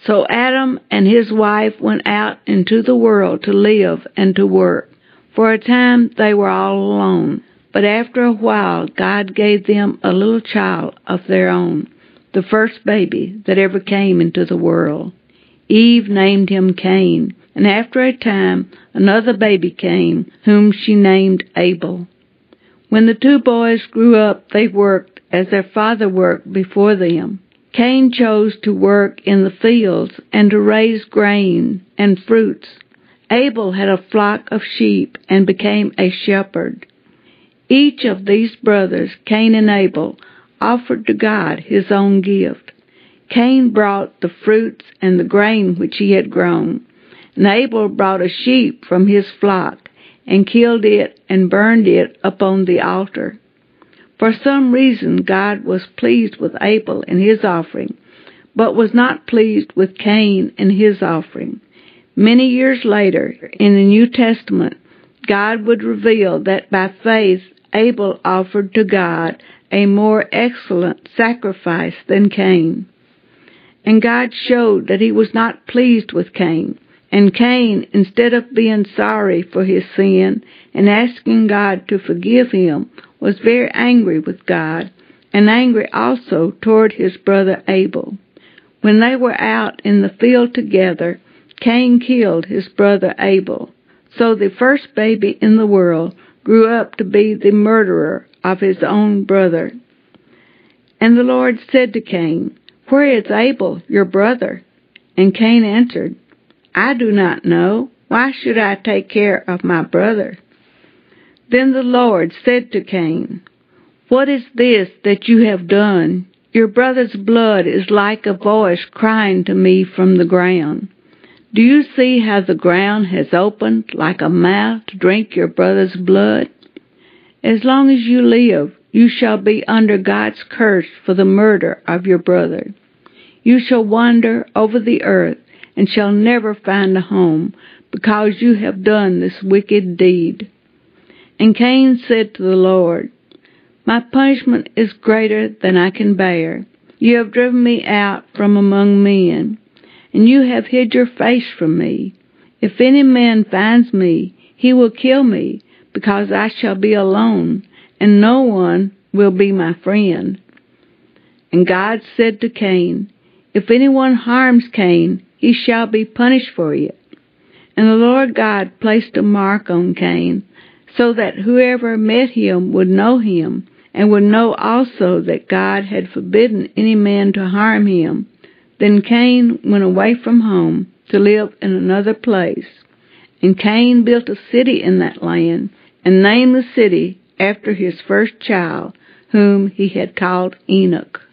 So Adam and his wife went out into the world to live and to work. For a time they were all alone, but after a while God gave them a little child of their own, the first baby that ever came into the world. Eve named him Cain, and after a time another baby came, whom she named Abel. When the two boys grew up, they worked as their father worked before them. Cain chose to work in the fields and to raise grain and fruits. Abel had a flock of sheep and became a shepherd. Each of these brothers, Cain and Abel, offered to God his own gift. Cain brought the fruits and the grain which he had grown, and Abel brought a sheep from his flock and killed it and burned it upon the altar. For some reason God was pleased with Abel and his offering, but was not pleased with Cain and his offering. Many years later, in the New Testament, God would reveal that by faith Abel offered to God a more excellent sacrifice than Cain. And God showed that he was not pleased with Cain. And Cain, instead of being sorry for his sin and asking God to forgive him, was very angry with God, and angry also toward his brother Abel. When they were out in the field together, Cain killed his brother Abel. So the first baby in the world grew up to be the murderer of his own brother. And the Lord said to Cain, "Where is Abel, your brother?" And Cain answered, "I do not know. Why should I take care of my brother?" Then the Lord said to Cain, "What is this that you have done? Your brother's blood is like a voice crying to me from the ground. Do you see how the ground has opened like a mouth to drink your brother's blood? As long as you live, you shall be under God's curse for the murder of your brother. You shall wander over the earth and shall never find a home, because you have done this wicked deed." And Cain said to the Lord, "My punishment is greater than I can bear. You have driven me out from among men, and you have hid your face from me. If any man finds me, he will kill me, because I shall be alone, and no one will be my friend." And God said to Cain, "If anyone harms Cain, he shall be punished for it." And the Lord God placed a mark on Cain, so that whoever met him would know him, and would know also that God had forbidden any man to harm him. Then Cain went away from home to live in another place. And Cain built a city in that land, and named the city after his first child, whom he had called Enoch.